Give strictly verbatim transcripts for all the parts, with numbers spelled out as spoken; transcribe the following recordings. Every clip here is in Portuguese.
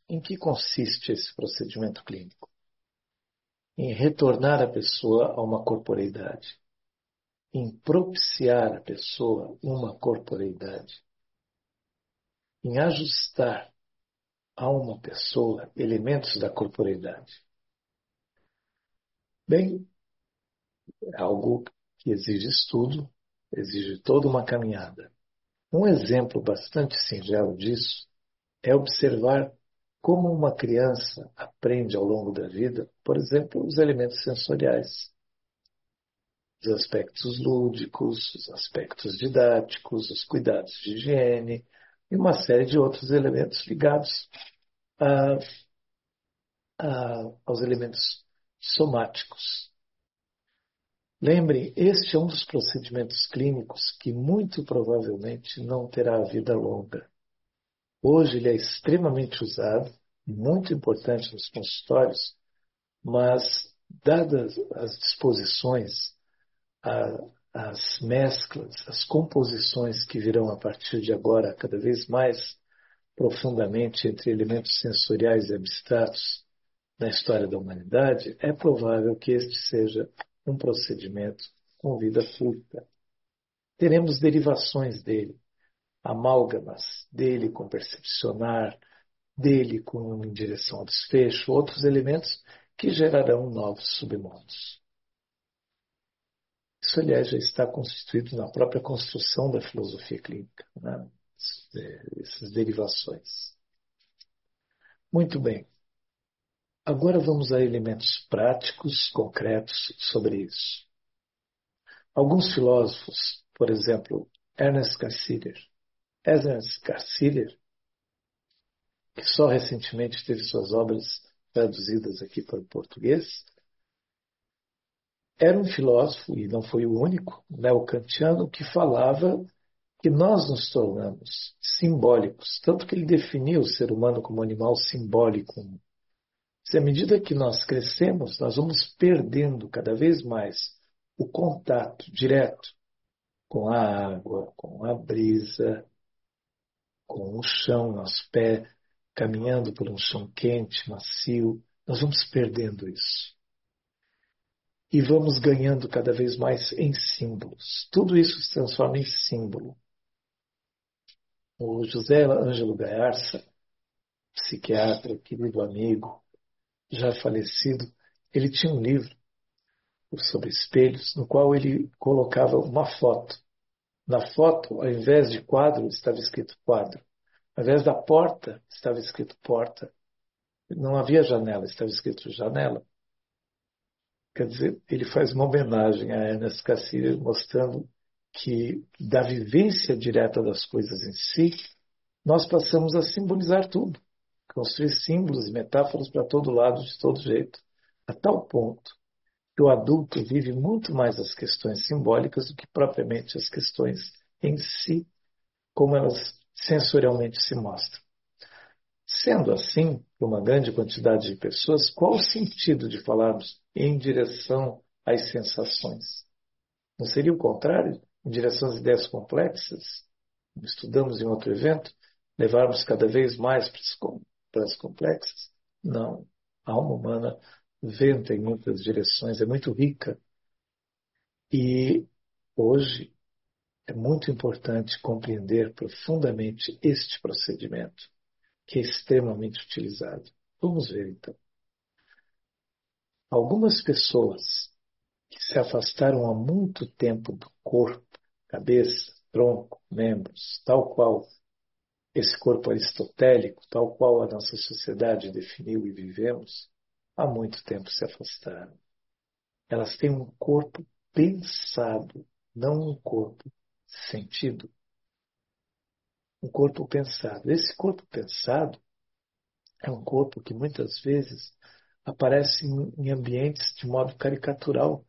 Em que consiste esse procedimento clínico? Em retornar a pessoa a uma corporeidade, em propiciar a pessoa uma corporeidade, em ajustar a uma pessoa elementos da corporeidade. Bem, é algo que exige estudo, exige toda uma caminhada. Um exemplo bastante singelo disso é observar como uma criança aprende ao longo da vida, por exemplo, os elementos sensoriais, os aspectos lúdicos, os aspectos didáticos, os cuidados de higiene e uma série de outros elementos ligados a, a, aos elementos somáticos. Lembrem, este é um dos procedimentos clínicos que muito provavelmente não terá vida longa. Hoje ele é extremamente usado, muito importante nos consultórios, mas dadas as disposições, a, as mesclas, as composições que virão a partir de agora cada vez mais profundamente entre elementos sensoriais e abstratos na história da humanidade, é provável que este seja um procedimento com vida curta. Teremos derivações dele, amálgamas dele com percepcionar, dele com em direção ao desfecho, outros elementos que gerarão novos submodos. Isso, aliás, já está constituído na própria construção da filosofia clínica, né? Essas derivações. Muito bem. Agora vamos a elementos práticos, concretos sobre isso. Alguns filósofos, por exemplo, Ernest Cassirer, Ernest Cassirer, que só recentemente teve suas obras traduzidas aqui para o português, era um filósofo, e não foi o único, neocantiano, que falava que nós nos tornamos simbólicos, tanto que ele definia o ser humano como animal simbólico. Se à medida que nós crescemos, nós vamos perdendo cada vez mais o contato direto com a água, com a brisa, com o chão, nosso pé caminhando por um chão quente, macio, nós vamos perdendo isso. E vamos ganhando cada vez mais em símbolos. Tudo isso se transforma em símbolo. O José Ângelo Gaiarsa, psiquiatra, querido amigo, já falecido, ele tinha um livro sobre espelhos, no qual ele colocava uma foto. Na foto, ao invés de quadro, estava escrito quadro. Ao invés da porta, estava escrito porta. Não havia janela, estava escrito janela. Quer dizer, ele faz uma homenagem a Ernest Cassirer, mostrando que da vivência direta das coisas em si, nós passamos a simbolizar tudo, construir símbolos e metáforas para todo lado, de todo jeito, a tal ponto que o adulto vive muito mais as questões simbólicas do que propriamente as questões em si, como elas sensorialmente se mostram. Sendo assim, para uma grande quantidade de pessoas, qual o sentido de falarmos em direção às sensações? Não seria o contrário? Em direção às ideias complexas? Como estudamos em outro evento, levarmos cada vez mais para as complexas? Não. A alma humana venta em muitas direções, é muito rica. E hoje é muito importante compreender profundamente este procedimento, que é extremamente utilizado. Vamos ver, então. Algumas pessoas que se afastaram há muito tempo do corpo, cabeça, tronco, membros, tal qual esse corpo aristotélico, tal qual a nossa sociedade definiu e vivemos, há muito tempo se afastaram. Elas têm um corpo pensado, não um corpo sentido. Um corpo pensado. Esse corpo pensado é um corpo que muitas vezes aparece em ambientes de modo caricatural,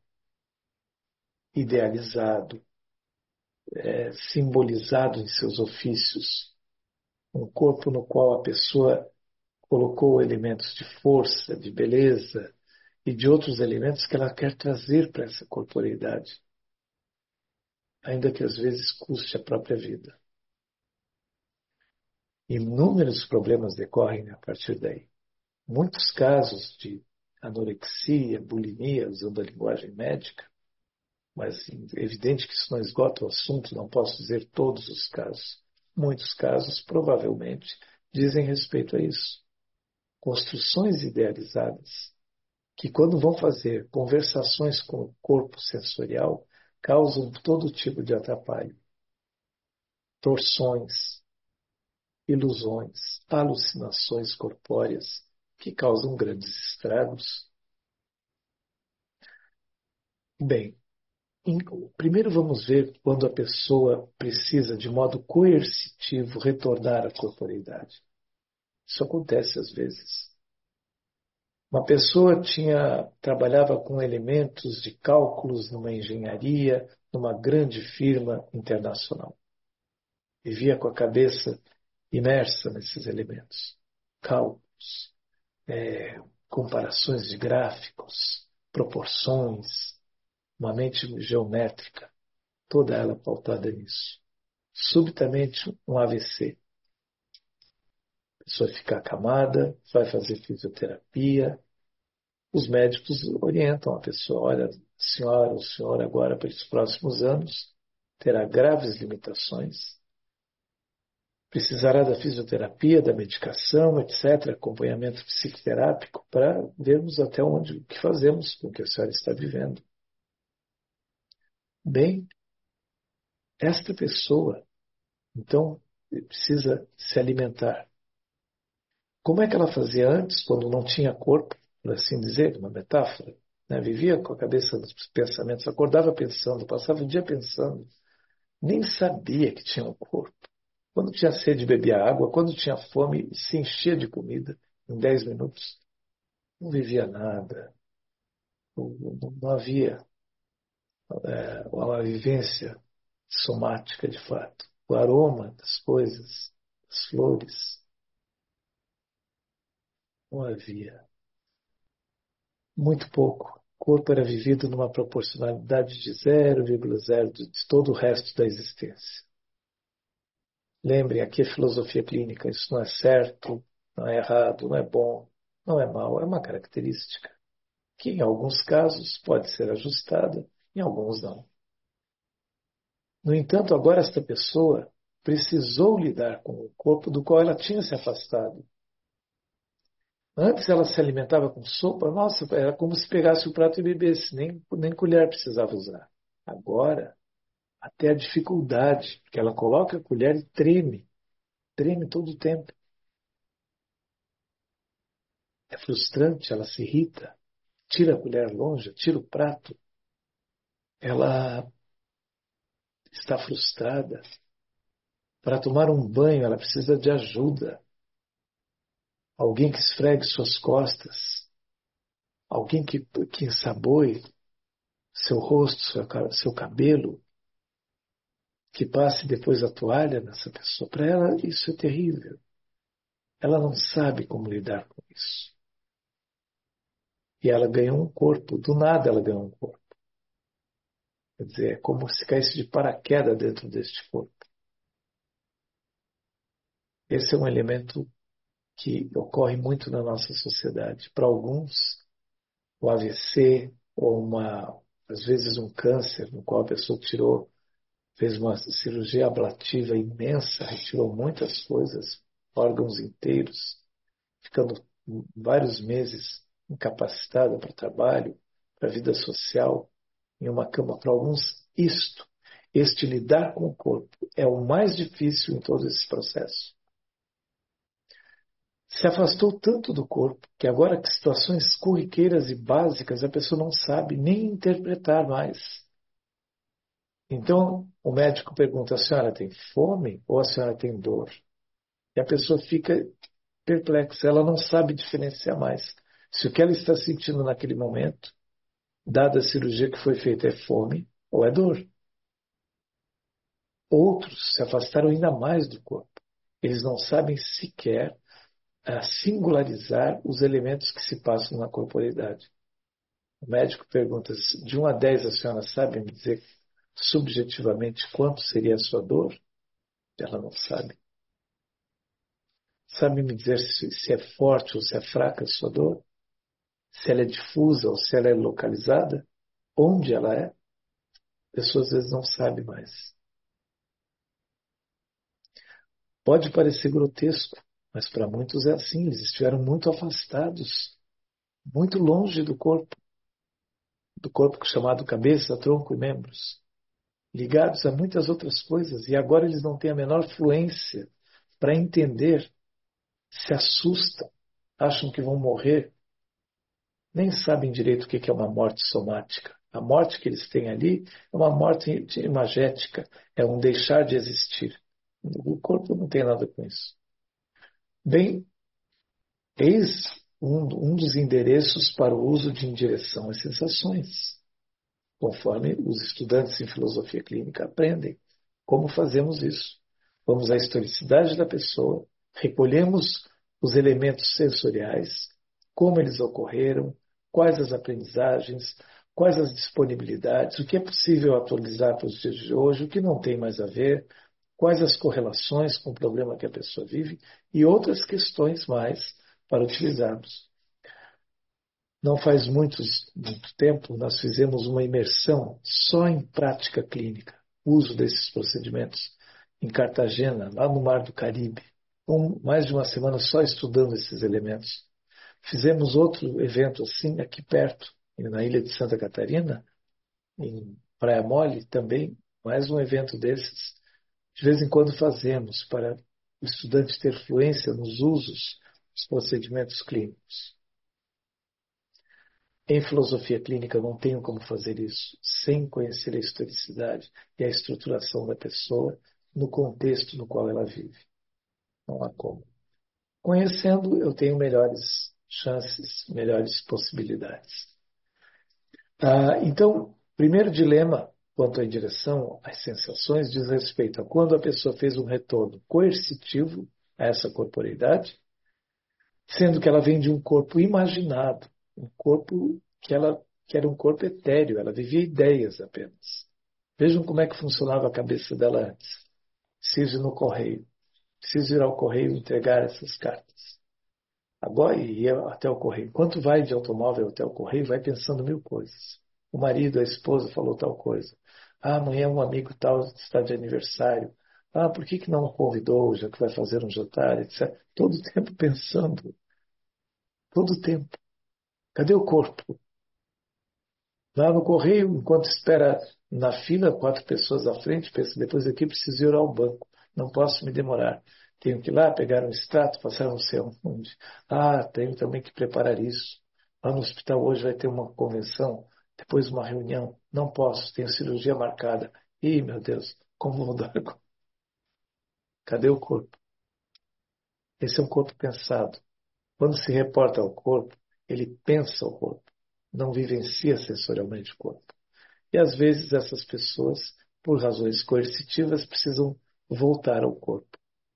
idealizado, é, simbolizado em seus ofícios. Um corpo no qual a pessoa colocou elementos de força, de beleza e de outros elementos que ela quer trazer para essa corporeidade, ainda que às vezes custe a própria vida. Inúmeros problemas decorrem a partir daí. Muitos casos de anorexia, bulimia, usando a linguagem médica, mas é evidente que isso não esgota o assunto, não posso dizer todos os casos. Muitos casos, provavelmente, dizem respeito a isso. Construções idealizadas, que quando vão fazer conversações com o corpo sensorial, causam todo tipo de atrapalho. Torções, ilusões, alucinações corpóreas, que causam grandes estragos. Bem, primeiro vamos ver quando a pessoa precisa, de modo coercitivo, retornar à corporeidade. Isso acontece às vezes. Uma pessoa tinha, trabalhava com elementos de cálculos numa engenharia, numa grande firma internacional. Vivia com a cabeça imersa nesses elementos. Cálculos, é, comparações de gráficos, proporções, uma mente geométrica, toda ela pautada nisso. Subitamente, um A V C. A pessoa fica acamada, vai fazer fisioterapia. Os médicos orientam a pessoa, olha, a senhora, o senhor agora, pelos próximos anos, terá graves limitações. Precisará da fisioterapia, da medicação, etcétera, acompanhamento psicoterápico, para vermos até onde, o que fazemos com o que a senhora está vivendo. Bem, esta pessoa, então, precisa se alimentar. Como é que ela fazia antes, quando não tinha corpo, por assim dizer, uma metáfora? Né? Vivia com a cabeça nos pensamentos, acordava pensando, passava o dia pensando, nem sabia que tinha um corpo. Quando tinha sede, bebia água, quando tinha fome, se enchia de comida em dez minutos. Não vivia nada, não, não, não havia é, uma vivência somática de fato. O aroma das coisas, das flores, não havia. Muito pouco. O corpo era vivido numa proporcionalidade de zero vírgula zero de todo o resto da existência. Lembrem, aqui é filosofia clínica. Isso não é certo, não é errado, não é bom, não é mal. É uma característica que, em alguns casos, pode ser ajustada, em alguns não. No entanto, agora esta pessoa precisou lidar com o corpo do qual ela tinha se afastado. Antes ela se alimentava com sopa, nossa, era como se pegasse o prato e bebesse, nem, nem colher precisava usar. Agora, até a dificuldade, porque ela coloca a colher e treme, treme todo o tempo. É frustrante, ela se irrita, tira a colher longe, tira o prato. Ela está frustrada. Para tomar um banho, ela precisa de ajuda. Alguém que esfregue suas costas. Alguém que, que ensaboe seu rosto, seu, seu cabelo. Que passe depois a toalha nessa pessoa. Para ela, isso é terrível. Ela não sabe como lidar com isso. E ela ganhou um corpo. Do nada ela ganhou um corpo. Quer dizer, é como se caísse de paraquedas dentro deste corpo. Esse é um elemento que ocorre muito na nossa sociedade. Para alguns, o A V C ou uma, às vezes um câncer, no qual a pessoa tirou, fez uma cirurgia ablativa imensa, retirou muitas coisas, órgãos inteiros, ficando vários meses incapacitada para o trabalho, para a vida social, em uma cama. Para alguns, isto, este lidar com o corpo, é o mais difícil em todo esse processo. Se afastou tanto do corpo que agora que situações corriqueiras e básicas a pessoa não sabe nem interpretar mais. Então o médico pergunta: a senhora tem fome ou a senhora tem dor? E a pessoa fica perplexa, ela não sabe diferenciar mais. Se o que ela está sentindo naquele momento, dada a cirurgia que foi feita, é fome ou é dor. Outros se afastaram ainda mais do corpo. Eles não sabem sequer a singularizar os elementos que se passam na corporeidade. O médico pergunta: de um a dez a senhora sabe me dizer subjetivamente quanto seria a sua dor? Ela não sabe. Sabe me dizer se, se é forte ou se é fraca a sua dor? Se ela é difusa ou se ela é localizada? Onde ela é? A pessoa às vezes não sabe mais. Pode parecer grotesco, mas para muitos é assim. Eles estiveram muito afastados, muito longe do corpo, do corpo chamado cabeça, tronco e membros, ligados a muitas outras coisas. E agora eles não têm a menor fluência para entender, se assustam, acham que vão morrer, nem sabem direito o que é uma morte somática. A morte que eles têm ali é uma morte imagética, é um deixar de existir. O corpo não tem nada com isso. Bem, eis um, um dos endereços para o uso de indireção às sensações, conforme os estudantes em filosofia clínica aprendem. Como fazemos isso? Vamos à historicidade da pessoa, recolhemos os elementos sensoriais, como eles ocorreram, quais as aprendizagens, quais as disponibilidades, o que é possível atualizar para os dias de hoje, o que não tem mais a ver, quais as correlações com o problema que a pessoa vive e outras questões mais para utilizarmos. Não faz muitos, muito tempo, nós fizemos uma imersão só em prática clínica, uso desses procedimentos, em Cartagena, lá no Mar do Caribe. Um, mais de uma semana só estudando esses elementos. Fizemos outro evento assim, aqui perto, na ilha de Santa Catarina, em Praia Mole também, mais um evento desses. De vez em quando fazemos para o estudante ter fluência nos usos dos procedimentos clínicos. Em filosofia clínica não tenho como fazer isso sem conhecer a historicidade e a estruturação da pessoa no contexto no qual ela vive. Não há como. Conhecendo, eu tenho melhores chances, melhores possibilidades. Ah, então, primeiro dilema quanto à direção às sensações diz respeito a quando a pessoa fez um retorno coercitivo a essa corporeidade, sendo que ela vem de um corpo imaginado, um corpo que ela que era um corpo etéreo, ela vivia ideias apenas. Vejam como é que funcionava a cabeça dela antes. Preciso ir no correio, preciso ir ao correio entregar essas cartas. Agora ia até o correio. Enquanto vai de automóvel até o correio, vai pensando mil coisas. O marido, a esposa falou tal coisa. Ah, amanhã um amigo tal está de aniversário. Ah, por que, que não o convidou, já que vai fazer um jantar, etcétera. Todo o tempo pensando. Todo o tempo. Cadê o corpo? Lá no correio, enquanto espera na fila, quatro pessoas à frente, pensa, depois aqui preciso ir ao banco. Não posso me demorar. Tenho que ir lá pegar um extrato, passar não sei onde. Ah, tenho também que preparar isso. Lá no hospital hoje vai ter uma convenção, depois uma reunião. Não posso, tenho cirurgia marcada. Ih, meu Deus, como vou dar conta? Cadê o corpo? Esse é um corpo pensado. Quando se reporta ao corpo, ele pensa o corpo, não vivencia sensorialmente o corpo. E às vezes essas pessoas, por razões coercitivas, precisam voltar ao corpo.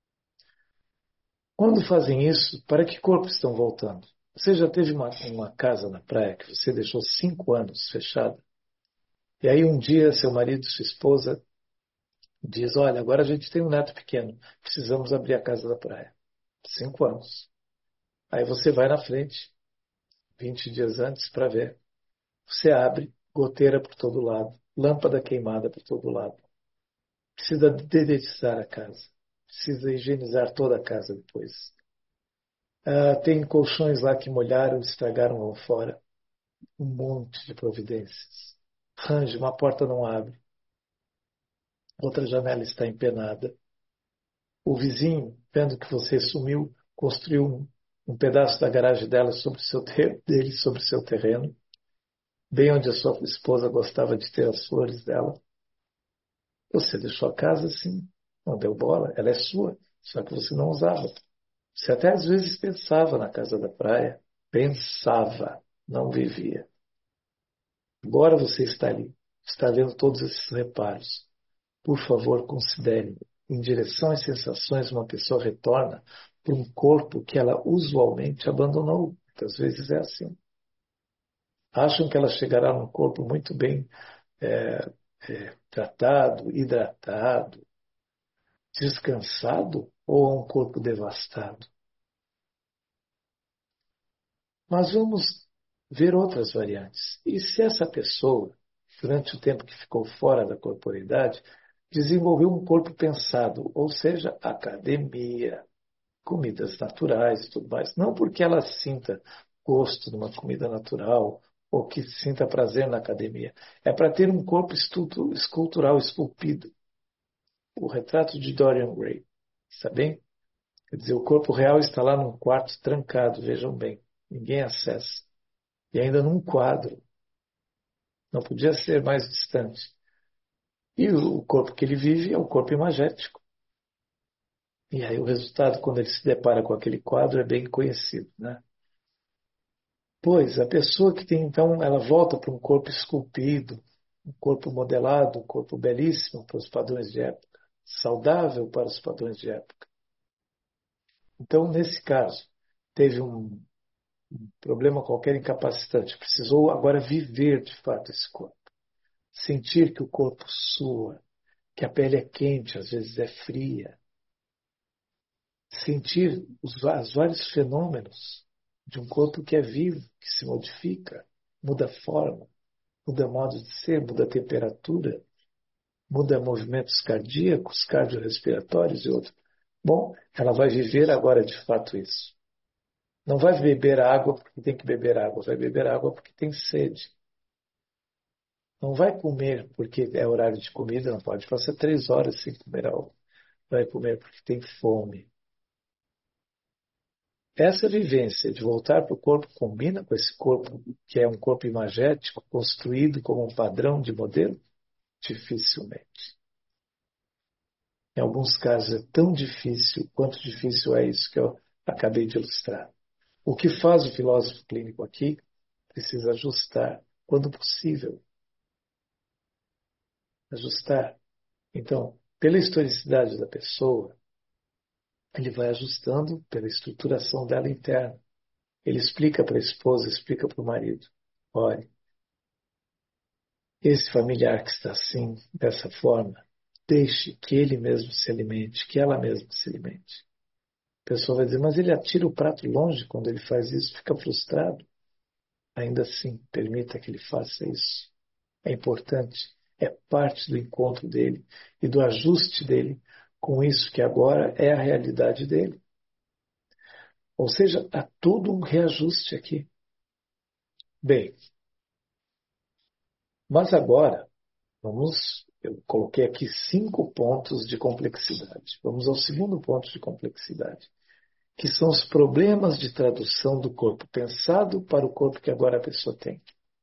Quando fazem isso, para que corpo estão voltando? Você já teve uma, uma casa na praia que você deixou cinco anos fechada? E aí um dia seu marido, sua esposa, diz, olha, agora a gente tem um neto pequeno, precisamos abrir a casa da praia. Cinco anos. Aí você vai na frente, vinte dias antes, para ver. Você abre, goteira por todo lado, lâmpada queimada por todo lado. Precisa dedetizar a casa. Precisa higienizar toda a casa depois. Ah, tem colchões lá que molharam, estragaram lá fora. Um monte de providências. Range, uma porta não abre. Outra janela está empenada. O vizinho, vendo que você sumiu, construiu um, um pedaço da garagem dela sobre o seu ter, dele sobre o seu terreno, bem onde a sua esposa gostava de ter as flores dela. Você deixou a casa assim, não deu bola, ela é sua, só que você não usava. Você até às vezes pensava na casa da praia, pensava, não vivia. Agora você está ali, está vendo todos esses reparos. Por favor, considere, em direção às sensações, uma pessoa retorna para um corpo que ela usualmente abandonou. Muitas vezes é assim. Acham que ela chegará num corpo muito bem é, é, tratado, hidratado, descansado, ou a um corpo devastado? Mas vamos ver outras variantes. E se essa pessoa, durante o tempo que ficou fora da corporeidade, desenvolveu um corpo pensado, ou seja, academia, comidas naturais e tudo mais. Não porque ela sinta gosto numa comida natural ou que sinta prazer na academia. É para ter um corpo escultural, esculpido. O retrato de Dorian Gray. Está bem? Quer dizer, o corpo real está lá num quarto trancado, vejam bem. Ninguém acessa. E ainda num quadro. Não podia ser mais distante. E o corpo que ele vive é o corpo imagético. E aí o resultado, quando ele se depara com aquele quadro, é bem conhecido, né? Pois, a pessoa que tem, então, ela volta para um corpo esculpido, um corpo modelado, um corpo belíssimo para os padrões de época, saudável para os padrões de época. Então, nesse caso, teve um problema qualquer incapacitante, precisou agora viver de fato esse corpo, sentir que o corpo sua, que a pele é quente, às vezes é fria, sentir os, os vários fenômenos de um corpo que é vivo, que se modifica, muda a forma, muda modo de ser, muda a temperatura, muda movimentos cardíacos, cardiorrespiratórios e outros. Bom, ela vai viver agora de fato isso. Não vai beber água porque tem que beber água, vai beber água porque tem sede. Não vai comer porque é horário de comida, não pode passar três horas sem comer algo. Vai comer porque tem fome. Essa vivência de voltar para o corpo combina com esse corpo que é um corpo imagético, construído como um padrão de modelo? Dificilmente. Em alguns casos é tão difícil quanto difícil é isso que eu acabei de ilustrar. O que faz o filósofo clínico aqui? Precisa ajustar, quando possível. Ajustar. Então, pela historicidade da pessoa, ele vai ajustando pela estruturação dela interna. Ele explica para a esposa, explica para o marido. Olha, esse familiar que está assim, dessa forma, deixe que ele mesmo se alimente, que ela mesma se alimente. A pessoa vai dizer, mas ele atira o prato longe quando ele faz isso, fica frustrado. Ainda assim, permita que ele faça isso. É importante, é parte do encontro dele e do ajuste dele com isso que agora é a realidade dele. Ou seja, há todo um reajuste aqui. Bem, mas agora, vamos, eu coloquei aqui cinco pontos de complexidade. Vamos ao segundo ponto de complexidade, que são os problemas de tradução do corpo pensado para o corpo que agora a pessoa tem.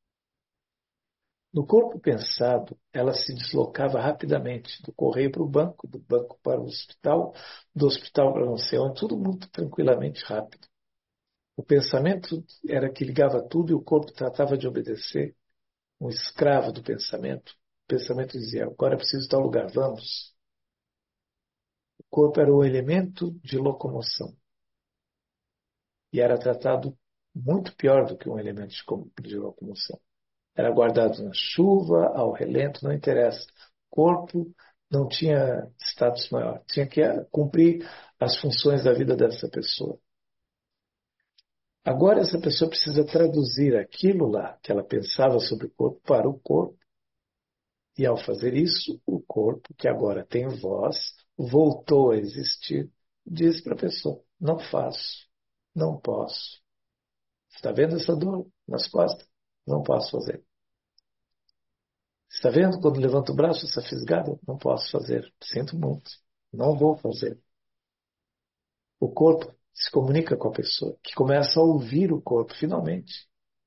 No corpo pensado, ela se deslocava rapidamente, do correio para o banco, do banco para o hospital, do hospital para não sei onde, tudo muito tranquilamente rápido. O pensamento era que ligava tudo e o corpo tratava de obedecer, um escravo do pensamento. O pensamento dizia, agora é preciso tal lugar, vamos. O corpo era o elemento de locomoção. E era tratado muito pior do que um elemento de locomoção. Era guardado na chuva, ao relento, não interessa. O corpo não tinha status maior. Tinha que cumprir as funções da vida dessa pessoa. Agora essa pessoa precisa traduzir aquilo lá que ela pensava sobre o corpo para o corpo. E ao fazer isso, o corpo, que agora tem voz, voltou a existir, diz para a pessoa, não faço, não posso. Está vendo essa dor nas costas? Não posso fazer. Está vendo quando levanta o braço essa fisgada? Não posso fazer. Sinto muito. Não vou fazer. O corpo se comunica com a pessoa, que começa a ouvir o corpo, finalmente.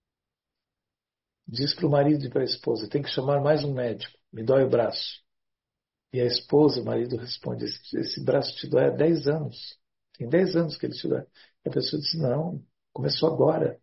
Diz para o marido e para a esposa, tem que chamar mais um médico, me dói o braço. E a esposa, o marido responde, esse, esse braço te dói há dez anos. Tem dez anos que ele te dói. E a pessoa diz, não, começou agora.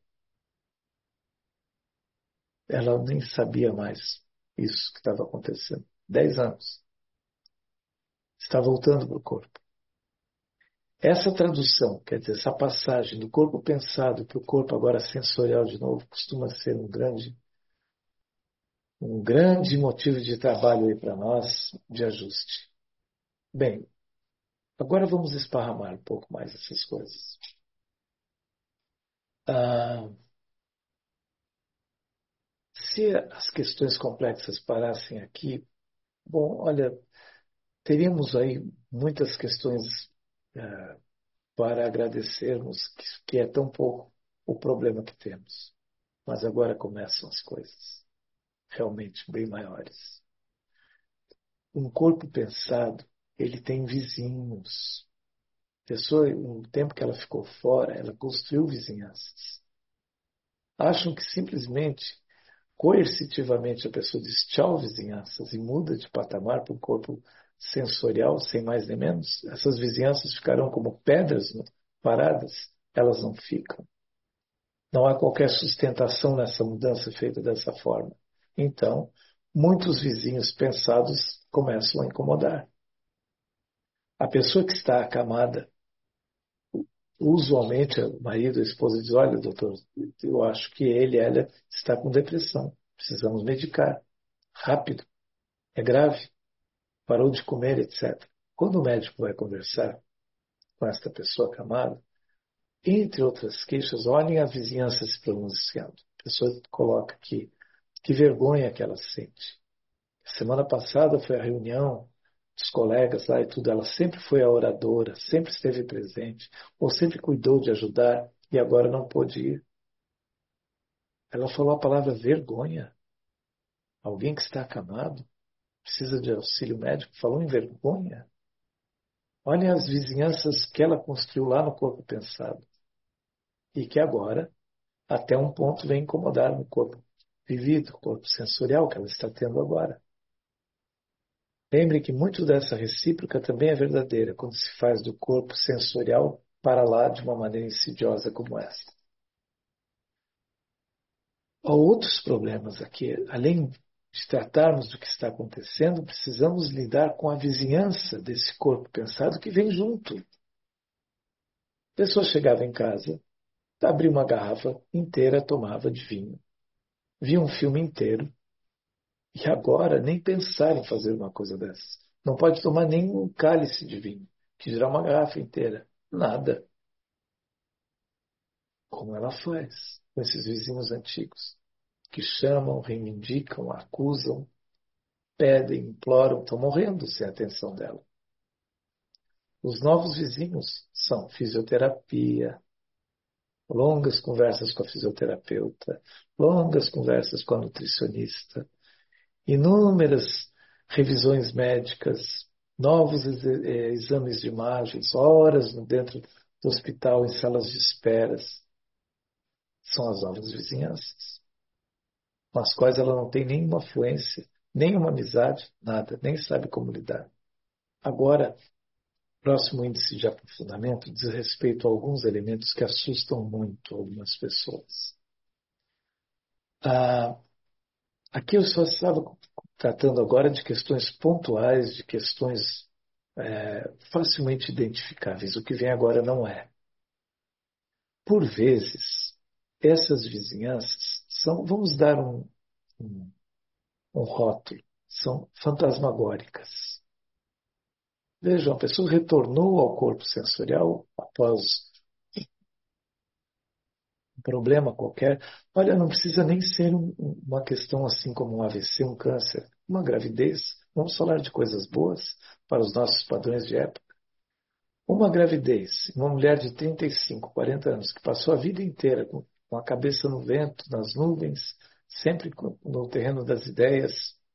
Ela nem sabia mais isso que estava acontecendo. Dez anos. Está voltando para o corpo. Essa tradução, quer dizer, essa passagem do corpo pensado para o corpo agora sensorial de novo, costuma ser um grande, um grande motivo de trabalho aí para nós, de ajuste. Bem, agora vamos esparramar um pouco mais essas coisas. Ah, se as questões complexas parassem aqui, bom, olha, teríamos aí muitas questões eh, para agradecermos, que, que é tão pouco o problema que temos. Mas agora começam as coisas realmente bem maiores. Um corpo pensado, ele tem vizinhos. A pessoa, no tempo que ela ficou fora, ela construiu vizinhanças. Acham que simplesmente, coercitivamente, a pessoa diz tchau vizinhanças e muda de patamar para um corpo sensorial, sem mais nem menos. Essas vizinhanças ficarão como pedras paradas? Elas não ficam. Não há qualquer sustentação nessa mudança feita dessa forma. Então, muitos vizinhos pensados começam a incomodar. A pessoa que está acamada, usualmente o marido, a esposa diz, olha, doutor, eu acho que ele, ela está com depressão. Precisamos medicar. Rápido. É grave. Parou de comer, etcétera. Quando o médico vai conversar com esta pessoa acamada, entre outras queixas, olhem a vizinhança se pronunciando. A pessoa coloca aqui, que vergonha que ela sente. Semana passada foi a reunião dos colegas lá e tudo. Ela sempre foi a oradora, sempre esteve presente, ou sempre cuidou de ajudar e agora não pôde ir. Ela falou a palavra vergonha. Alguém que está acamado, precisa de auxílio médico, falou em vergonha. Olhem as vizinhanças que ela construiu lá no corpo pensado. E que agora, até um ponto, vem incomodar no corpo vivido, corpo sensorial que ela está tendo agora. Lembre que muito dessa recíproca também é verdadeira quando se faz do corpo sensorial para lá de uma maneira insidiosa como esta. Há outros problemas aqui. Além de tratarmos do que está acontecendo, precisamos lidar com a vizinhança desse corpo pensado que vem junto. A pessoa chegava em casa, abria uma garrafa inteira, tomava de vinho, via um filme inteiro, e agora nem pensar em fazer uma coisa dessas. Não pode tomar nem um cálice de vinho, que dirá uma garrafa inteira. Nada. Como ela faz com esses vizinhos antigos, que chamam, reivindicam, acusam, pedem, imploram, estão morrendo sem a atenção dela. Os novos vizinhos são fisioterapia, longas conversas com a fisioterapeuta, longas conversas com a nutricionista, inúmeras revisões médicas, novos exames de imagens, horas dentro do hospital em salas de esperas. São as novas vizinhanças, com as quais ela não tem nenhuma afluência, nenhuma amizade, nada, nem sabe como lidar. Agora, o próximo índice de aprofundamento diz respeito a alguns elementos que assustam muito algumas pessoas. Ah, aqui eu só estava tratando agora de questões pontuais, de questões é, facilmente identificáveis. O que vem agora não é. Por vezes, essas vizinhanças são, vamos dar um, um, um rótulo, são fantasmagóricas. Vejam, a pessoa retornou ao corpo sensorial após um problema qualquer. Olha, não precisa nem ser um, uma questão assim como um A V C, um câncer, uma gravidez. Vamos falar de coisas boas para os nossos padrões de época. Uma gravidez, uma mulher de trinta e cinco, quarenta anos, que passou a vida inteira com, com a cabeça no vento, nas nuvens, sempre no terreno das ideias,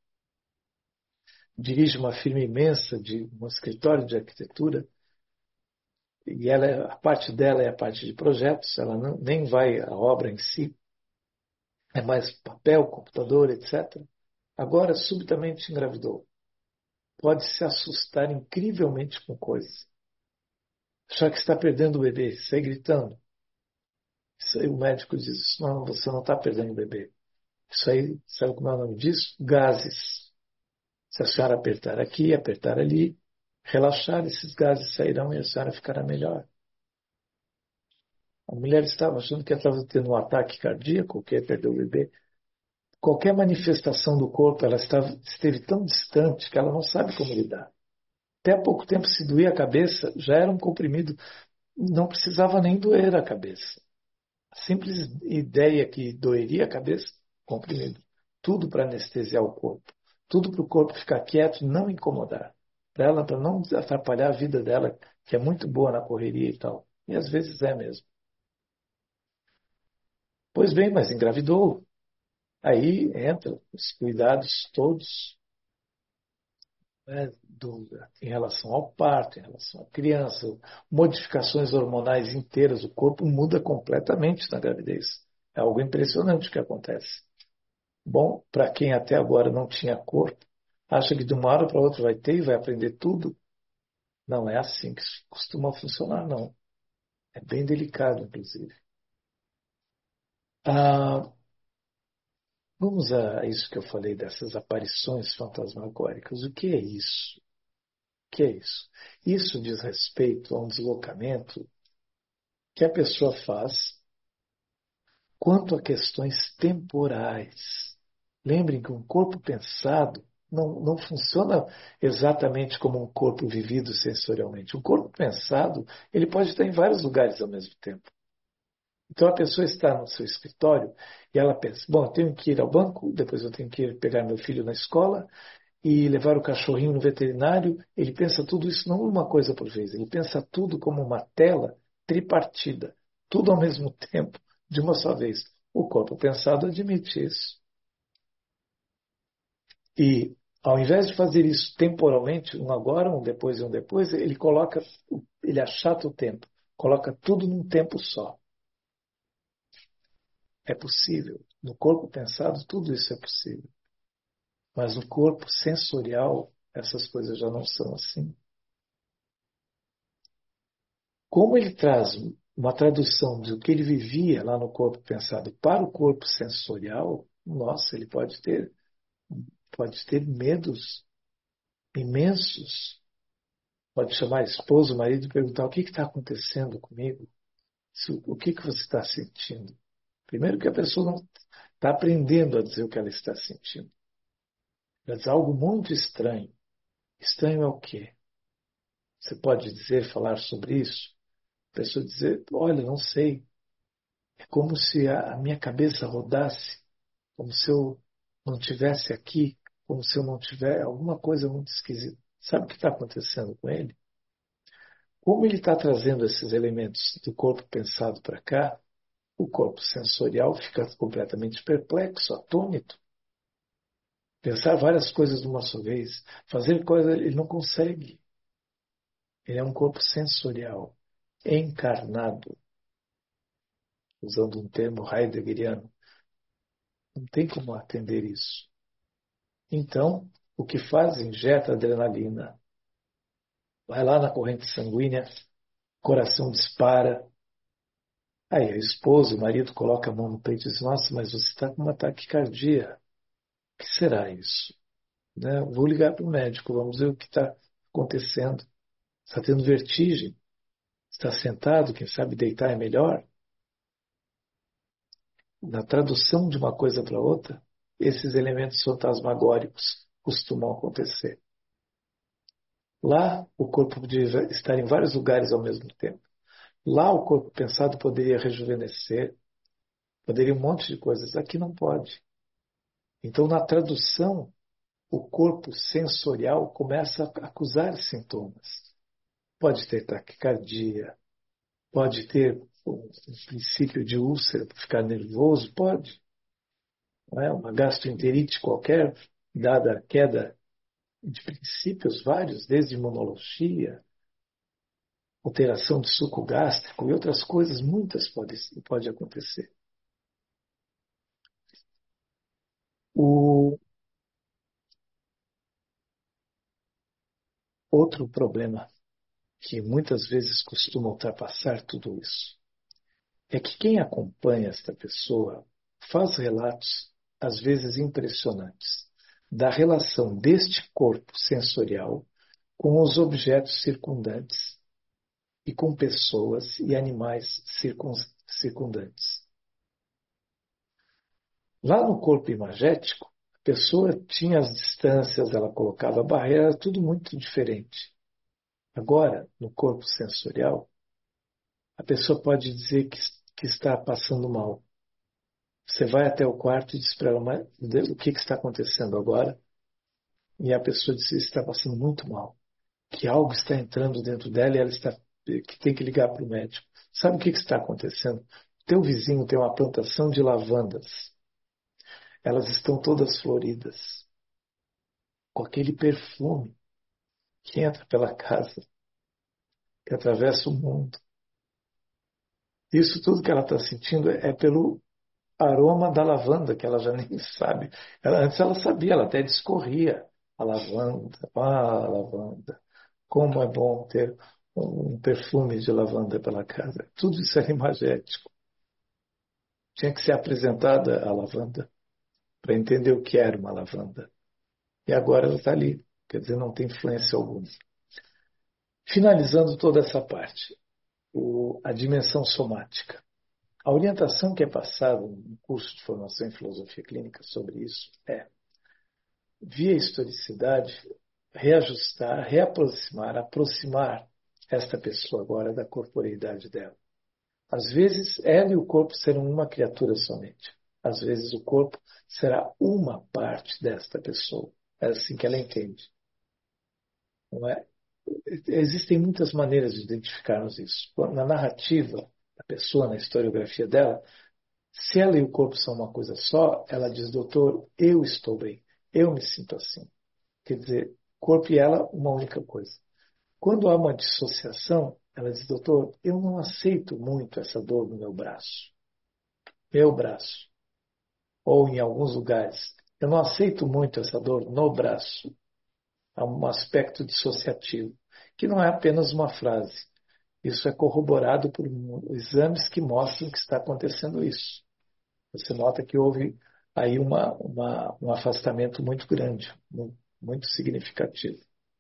dirige uma firma imensa de um escritório de arquitetura, e ela, a parte dela é a parte de projetos, ela não, nem vai à obra em si, é mais papel, computador, etcétera. Agora, subitamente engravidou. Pode se assustar incrivelmente com coisas. Achar que está perdendo o bebê, sai gritando. Isso aí, o médico diz, não, você não está perdendo o bebê. Isso aí, sabe como é o nome disso? Gases. Se a senhora apertar aqui, apertar ali, relaxar, esses gases sairão e a senhora ficará melhor. A mulher estava achando que estava tendo um ataque cardíaco, que ia perder o bebê. Qualquer manifestação do corpo, ela estava, esteve tão distante que ela não sabe como lidar. Até há pouco tempo, se doía a cabeça, já era um comprimido. Não precisava nem doer a cabeça. A simples ideia que doeria a cabeça, comprimido. tudo para anestesiar o corpo, tudo para o corpo ficar quieto e não incomodar, para ela, para não atrapalhar a vida dela, que é muito boa na correria e tal. E às vezes é mesmo. Pois bem, mas engravidou. Aí entra os cuidados todos, né, do, em relação ao parto, em relação à criança, modificações hormonais inteiras, o corpo muda completamente na gravidez. É algo impressionante o que acontece. Bom, para quem até agora não tinha corpo, acha que de uma hora para outra vai ter e vai aprender tudo. Não é assim que costuma funcionar, não. É bem delicado, inclusive. Ah, vamos a isso que eu falei dessas aparições fantasmagóricas. O que é isso? O que é isso? Isso diz respeito a um deslocamento que a pessoa faz quanto a questões temporais. Lembrem que um corpo pensado não, não funciona exatamente como um corpo vivido sensorialmente. Um corpo pensado, ele pode estar em vários lugares ao mesmo tempo. Então a pessoa está no seu escritório e ela pensa, bom, eu tenho que ir ao banco, depois eu tenho que ir pegar meu filho na escola e levar o cachorrinho no veterinário. Ele pensa tudo isso não uma coisa por vez, ele pensa tudo como uma tela tripartida, tudo ao mesmo tempo, de uma só vez. O corpo pensado admite isso. E ao invés de fazer isso temporalmente, um agora, um depois e um depois, ele coloca, ele achata o tempo, coloca tudo num tempo só. É possível. No corpo pensado, tudo isso é possível. Mas no corpo sensorial, essas coisas já não são assim. Como ele traz uma tradução do que ele vivia lá no corpo pensado para o corpo sensorial, nossa, ele pode ter, pode ter medos imensos. Pode chamar a esposa, o marido e perguntar o que está acontecendo comigo? O que, que você está sentindo? Primeiro que a pessoa não está aprendendo a dizer o que ela está sentindo. Ela diz algo muito estranho. Estranho é o quê? Você pode dizer, falar sobre isso? A pessoa dizer, olha, não sei. É como se a minha cabeça rodasse, como se eu não tivesse aqui, como se eu não tivesse alguma coisa muito esquisita. Sabe o que está acontecendo com ele? Como ele está trazendo esses elementos do corpo pensado para cá, o corpo sensorial fica completamente perplexo, atônito. Pensar várias coisas de uma só vez, fazer coisas, ele não consegue. Ele é um corpo sensorial, encarnado, usando um termo heideggeriano. Não tem como atender isso. Então, o que faz? Injeta adrenalina. Vai lá na corrente sanguínea, coração dispara. Aí a esposa, o marido coloca a mão no peito e diz, nossa, mas você está com uma taquicardia. O que será isso? Né? Vou ligar para o médico, vamos ver o que está acontecendo. Está tendo vertigem? Está sentado? Quem sabe deitar é melhor? Na tradução de uma coisa para outra, esses elementos fantasmagóricos costumam acontecer. Lá, o corpo poderia estar em vários lugares ao mesmo tempo. Lá, o corpo pensado poderia rejuvenescer, poderia um monte de coisas. Aqui não pode. Então, na tradução, o corpo sensorial começa a acusar sintomas. Pode ter taquicardia, pode ter um princípio de úlcera para ficar nervoso, pode. Não é? Uma gastroenterite qualquer, dada a queda de princípios vários, desde imunologia, alteração de suco gástrico e outras coisas, muitas pode, pode acontecer. O outro problema que muitas vezes costuma ultrapassar tudo isso é que quem acompanha esta pessoa faz relatos, às vezes impressionantes, da relação deste corpo sensorial com os objetos circundantes e com pessoas e animais circundantes. Lá no corpo imagético, a pessoa tinha as distâncias, ela colocava barreiras, tudo muito diferente. Agora, no corpo sensorial, a pessoa pode dizer que, que está passando mal. Você vai até o quarto e diz para ela, mas o que, que está acontecendo agora? E a pessoa diz que está passando muito mal, que algo está entrando dentro dela e ela está, que tem que ligar para o médico. Sabe o que, que está acontecendo? Teu vizinho tem uma plantação de lavandas. Elas estão todas floridas, com aquele perfume que entra pela casa, que atravessa o mundo. Isso tudo que ela está sentindo é pelo aroma da lavanda, que ela já nem sabe. Ela, antes ela sabia, ela até discorria a lavanda. Ah, a lavanda. Como é bom ter um perfume de lavanda pela casa. Tudo isso era imagético. Tinha que ser apresentada a lavanda para entender o que era uma lavanda. E agora ela está ali. Quer dizer, não tem influência alguma. Finalizando toda essa parte, o, a dimensão somática. A orientação que é passada no curso de formação em filosofia clínica sobre isso é, via historicidade, reajustar, reaproximar, aproximar esta pessoa agora da corporeidade dela. Às vezes, ela e o corpo serão uma criatura somente. Às vezes, o corpo será uma parte desta pessoa. É assim que ela entende. Não é? Existem muitas maneiras de identificarmos isso. Na narrativa da pessoa, na historiografia dela, se ela e o corpo são uma coisa só, ela diz, doutor, eu estou bem, eu me sinto assim. Quer dizer, corpo e ela, uma única coisa. Quando há uma dissociação, ela diz, doutor, eu não aceito muito essa dor no meu braço. Meu braço. Ou em alguns lugares, eu não aceito muito essa dor no braço. Há um aspecto dissociativo, que não é apenas uma frase. Isso é corroborado por exames que mostram que está acontecendo isso. Você nota que houve aí uma, uma, um afastamento muito grande, muito significativo.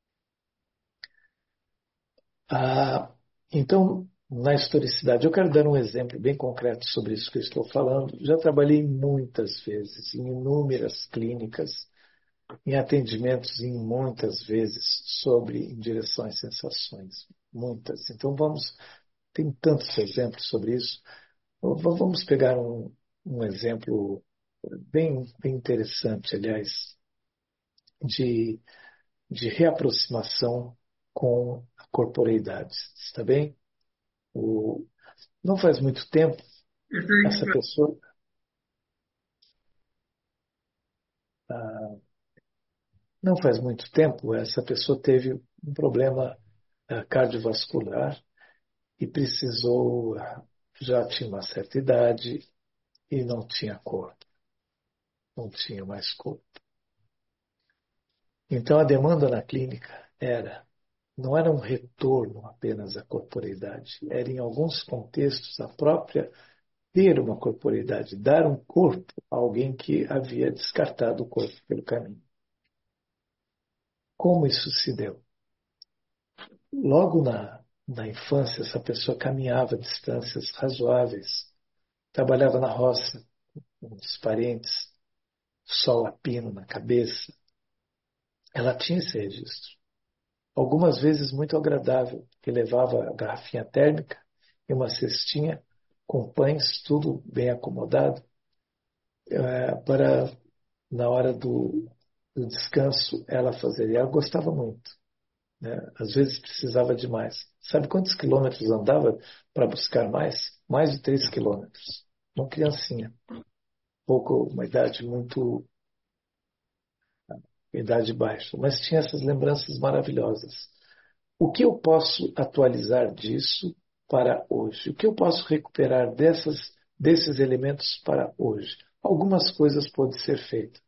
Ah, então, na historicidade, eu quero dar um exemplo bem concreto sobre isso que eu estou falando. Já trabalhei muitas vezes em inúmeras clínicas, em atendimentos em muitas vezes sobre direções e sensações. Muitas. Então, vamos, tem tantos exemplos sobre isso. Vamos pegar um, um exemplo bem, bem interessante, aliás, de, de reaproximação com a corporeidade. Está bem? O, não faz muito tempo, essa pessoa. Ah, não faz muito tempo, essa pessoa teve um problema ah, cardiovascular e precisou. ah, Já tinha uma certa idade e não tinha corpo, não tinha mais corpo. Então a demanda na clínica era não era um retorno apenas à corporeidade, era em alguns contextos a própria ter uma corporeidade, dar um corpo a alguém que havia descartado o corpo pelo caminho. Como isso se deu? Logo na, na infância, essa pessoa caminhava distâncias razoáveis, trabalhava na roça, com os parentes, sol a pino na cabeça. Ela tinha esse registro. Algumas vezes muito agradável, que levava a garrafinha térmica e uma cestinha com pães, tudo bem acomodado, é, para, na hora do, do descanso, ela fazer. E ela gostava muito. Né? Às vezes precisava de mais. Sabe quantos quilômetros andava para buscar mais? Mais de três quilômetros. Uma criancinha. Pouco, uma idade muito, idade baixa. Mas tinha essas lembranças maravilhosas. O que eu posso atualizar disso para hoje? O que eu posso recuperar dessas, desses elementos para hoje? Algumas coisas podem ser feitas,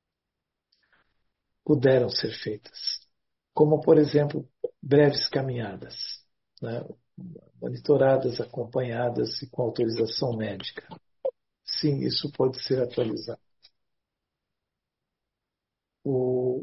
puderam ser feitas, como, por exemplo, breves caminhadas, né? Monitoradas, acompanhadas e com autorização médica. Sim, isso pode ser atualizado. O,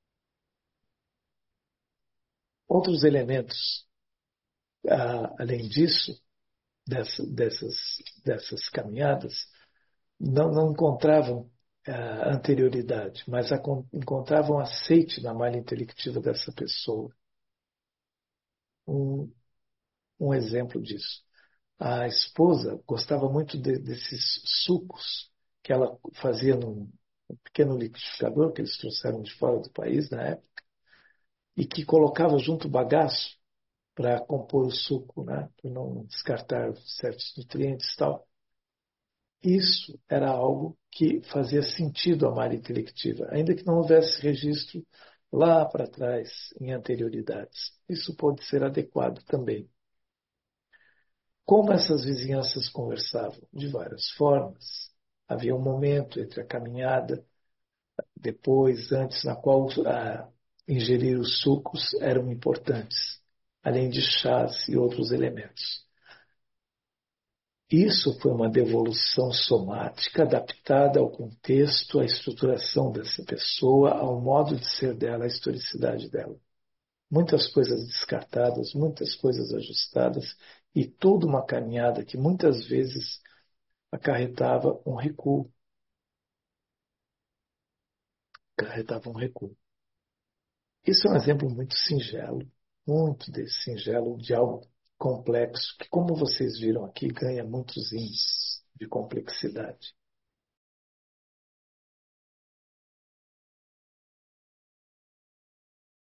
outros elementos, ah, além disso, dessa, dessas, dessas caminhadas, não, não encontravam ah, anterioridade, mas a, encontravam aceite na malha intelectiva dessa pessoa. Um, um exemplo disso. A esposa gostava muito de, desses sucos que ela fazia num um pequeno liquidificador que eles trouxeram de fora do país na época, e que colocava junto o bagaço para compor o suco, né, para não descartar certos nutrientes e tal. Isso era algo que fazia sentido à malha intelectiva, ainda que não houvesse registro lá para trás, em anterioridades. Isso pode ser adequado também. Como essas vizinhanças conversavam? De várias formas. Havia um momento entre a caminhada, depois, antes, na qual ah, ingerir os sucos eram importantes, além de chás e outros elementos. Isso foi uma devolução somática adaptada ao contexto, à estruturação dessa pessoa, ao modo de ser dela, à historicidade dela. Muitas coisas descartadas, muitas coisas ajustadas e toda uma caminhada que muitas vezes acarretava um recuo. Acarretava um recuo. Isso é um exemplo muito singelo, muito desse singelo de algo complexo, que, como vocês viram aqui, ganha muitos índices de complexidade.